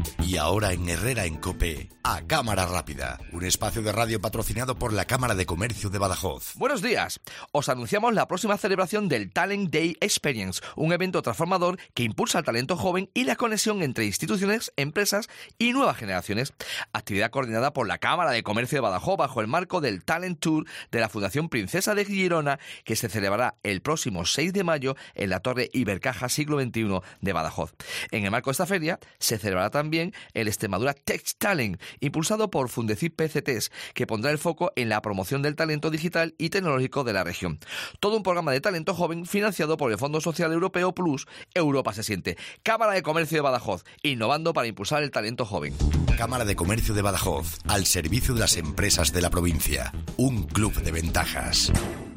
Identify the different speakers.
Speaker 1: Y ahora en Herrera en COPE, a Cámara Rápida, un espacio de radio patrocinado por la Cámara de Comercio de Badajoz.
Speaker 2: Buenos días. Os anunciamos la próxima celebración del Talent Day Experience, un evento transformador que impulsa el talento joven y la conexión entre instituciones, empresas y nuevas generaciones. Actividad coordinada por la Cámara de Comercio de Badajoz bajo el marco del Talent Tour de la Fundación Princesa de Girona, que se celebrará el próximo 6 de mayo en la Torre Ibercaja Siglo XXI de Badajoz. En el marco de esta feria se celebrará también el Extremadura Tech Talent, impulsado por Fundecip PCTs, que pondrá el foco en la promoción del talento digital y tecnológico de la región. Todo un programa de talento joven financiado por el Fondo Social Europeo Plus. Europa se siente. Cámara de Comercio de Badajoz, innovando para impulsar el talento joven.
Speaker 1: Cámara de Comercio de Badajoz, al servicio de las empresas de la provincia. Un club de ventajas.